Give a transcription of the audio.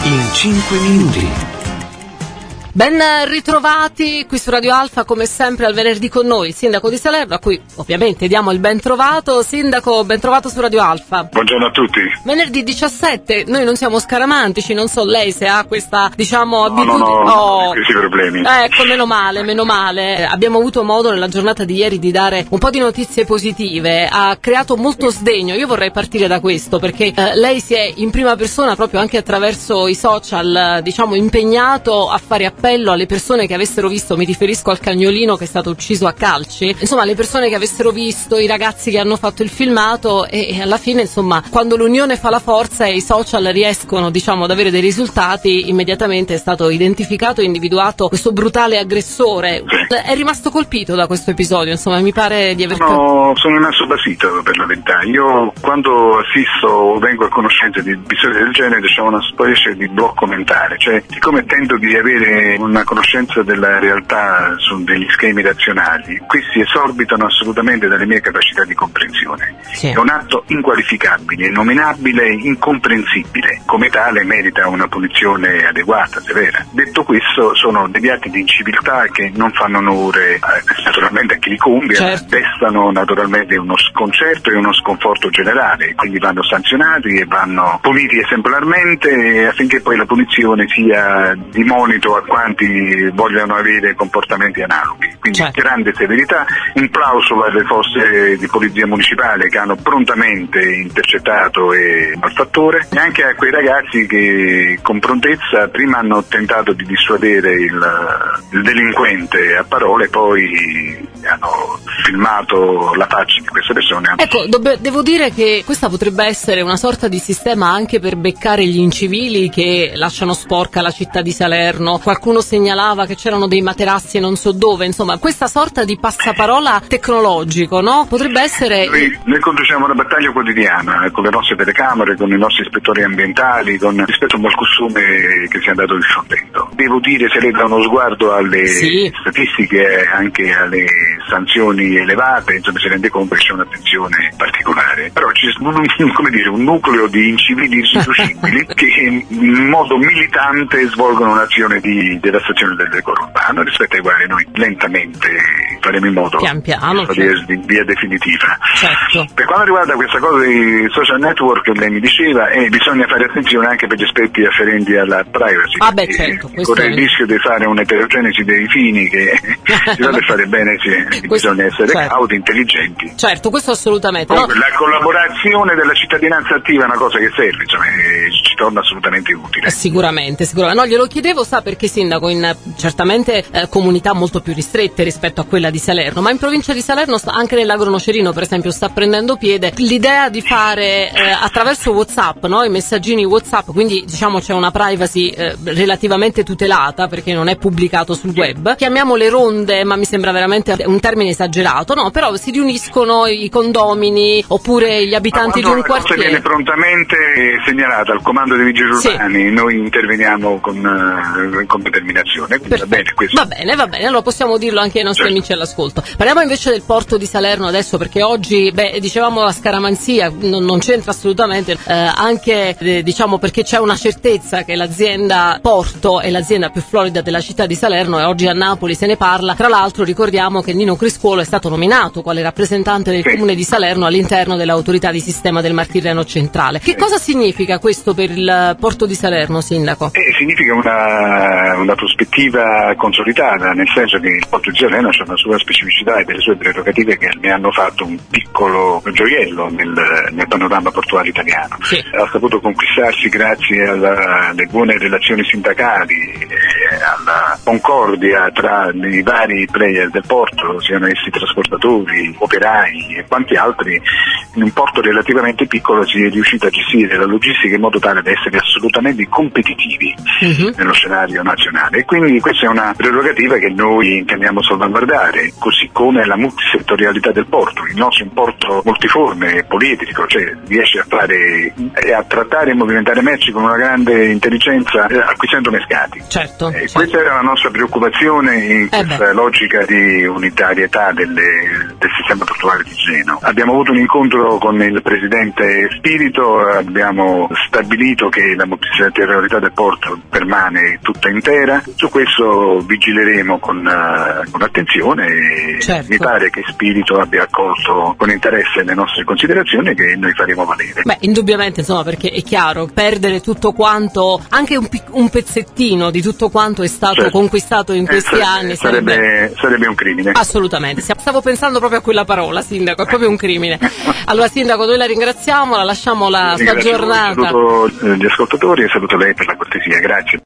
in 5 minuti. Ben ritrovati qui su Radio Alfa, come sempre al venerdì con noi il sindaco di Salerno, a cui ovviamente diamo il ben trovato. Sindaco, ben trovato su Radio Alfa. Buongiorno a tutti. Venerdì 17, noi non siamo scaramantici, non so lei se ha questa, abitudine. No, questi problemi. Ecco, meno male. Abbiamo avuto modo nella giornata di ieri di dare un po' di notizie positive, ha creato molto sdegno. Io vorrei partire da questo, perché lei si è in prima persona, proprio anche attraverso i social, impegnato a fare appello alle persone che avessero visto, mi riferisco al cagnolino che è stato ucciso a calci, insomma le persone che avessero visto, i ragazzi che hanno fatto il filmato e alla fine, insomma, quando l'unione fa la forza e i social riescono, ad avere dei risultati, immediatamente è stato identificato e individuato questo brutale aggressore. È rimasto colpito da questo episodio, insomma, mi pare di aver sono rimasto basito, per la verità. Io quando assisto o vengo a conoscenza di episodi del genere c'è una specie di blocco mentale, cioè siccome tento di avere una conoscenza della realtà su degli schemi razionali, questi esorbitano assolutamente dalle mie capacità di comprensione. Sì. È un atto inqualificabile, innominabile, incomprensibile, come tale merita una punizione adeguata, severa. Detto questo, sono degli atti di inciviltà che non fanno onore naturalmente a chi li compie, certo, destano naturalmente uno sconcerto e uno sconforto generale, quindi vanno sanzionati e vanno puniti esemplarmente affinché poi la punizione sia di monito a quanti vogliono avere comportamenti analoghi. Quindi certo, grande severità, un plauso alle forze di polizia municipale che hanno prontamente intercettato il malfattore, e anche a quei ragazzi che con prontezza prima hanno tentato di dissuadere il delinquente a parole, poi hanno filmato la faccia di queste persone. Ecco, devo dire che questa potrebbe essere una sorta di sistema anche per beccare gli incivili che lasciano sporca la città di Salerno. Qualcuno segnalava che c'erano dei materassi non so dove, insomma, questa sorta di passaparola tecnologico, no? Potrebbe essere... Noi conduciamo una battaglia quotidiana con le nostre telecamere, con i nostri ispettori ambientali, rispetto a un malcostume che si è andato diffondendo. Devo dire, se lei dà uno sguardo alle statistiche, anche alle sanzioni elevate, insomma, si rende conto che c'è un'attenzione particolare. Però c'è un nucleo di incivili irriducibili che in modo militante svolgono un'azione di devastazione del decoro urbano, rispetto ai quali noi lentamente faremo in modo pian piano, di via definitiva. Certo. Per quanto riguarda questa cosa dei social network, lei mi diceva, bisogna fare attenzione anche per gli aspetti afferenti alla privacy. Certo, corre il rischio di fare un'eterogenesi dei fini che si deve fare bene, bisogna essere cauti, intelligenti. Certo, questo assolutamente. La collaborazione della cittadinanza attiva è una cosa che serve, insomma, ci torna assolutamente utile. Sicuramente. No, glielo chiedevo, perché sindaco, in certamente comunità molto più ristrette rispetto a quella di Salerno, ma in provincia di Salerno, anche nell'Agro Nocerino per esempio, sta prendendo piede l'idea di fare attraverso WhatsApp, no? I messaggini WhatsApp, quindi c'è una privacy relativamente tutelata perché non è pubblicato sul web. Chiamiamole ronde, ma mi sembra veramente un termine esagerato, no? Però si riuniscono i condomini oppure gli abitanti di un quartiere. Viene prontamente segnalata al comando dei vigili urbani, noi interveniamo con determinazione. Va bene, questo. Va bene, allora possiamo dirlo anche ai nostri amici all'ascolto. Parliamo invece del porto di Salerno adesso, perché oggi, dicevamo la scaramanzia, non c'entra assolutamente, anche perché c'è una certezza che l'azienda Porto è l'azienda più florida della città di Salerno e oggi a Napoli se ne parla. Tra l'altro ricordiamo che Nino Criscuolo è stato nominato quale rappresentante del comune di Salerno all'interno dell'autorità di sistema del Mar Tirreno centrale. Che cosa significa questo per il porto di Salerno, sindaco? Significa una prospettiva consolidata, nel senso che il porto di Salerno ha una sua specificità e delle sue prerogative che ne hanno fatto un piccolo gioiello nel panorama portuale italiano. Ha saputo conquistarsi grazie alle buone relazioni sindacali, alla concordia tra i vari player del porto, siano essi trasportatori, operai e quanti altri. In un porto relativamente piccolo si è riuscito a gestire la logistica in modo tale da essere assolutamente competitivi nello scenario nazionale, e quindi questa è una prerogativa che noi intendiamo salvaguardare, così come la multisettorialità del porto. Il nostro è un porto multiforme, poliedrico, cioè riesce a trattare e movimentare merci con una grande intelligenza, acquisendo mercati. Certo. Questa era la nostra preoccupazione in questa logica di unitarietà del sistema portuale di Genova. Abbiamo avuto un incontro con il presidente Spirito, abbiamo stabilito che la territorialità del porto permane tutta intera. Su questo vigileremo con attenzione e mi pare che Spirito abbia accolto con interesse le nostre considerazioni che noi faremo valere. Beh, indubbiamente, insomma, perché è chiaro, perdere tutto quanto, anche un pezzettino di tutto quanto è stato conquistato in questi anni sarebbe un crimine. Assolutamente, stavo pensando proprio a quella parola, Sindaco, è proprio un crimine. Allora Sindaco, noi la ringraziamo, la lasciamo la sua giornata. Saluto gli ascoltatori e saluto lei per la cortesia, grazie.